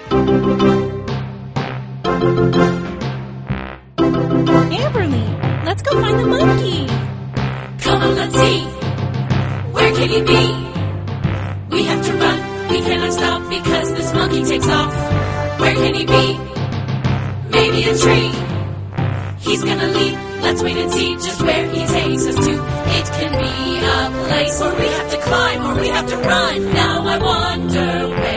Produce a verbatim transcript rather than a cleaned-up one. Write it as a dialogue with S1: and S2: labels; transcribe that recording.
S1: Amberly, let's go find the monkey.
S2: Come on, let's see. Where can he be? We have to run. We cannot stop because this monkey takes off. Where can he be? Maybe a tree. He's gonna leap. Let's wait and see just where he takes us to. It can be a place where we have to climb or we have to run. Now I wonder where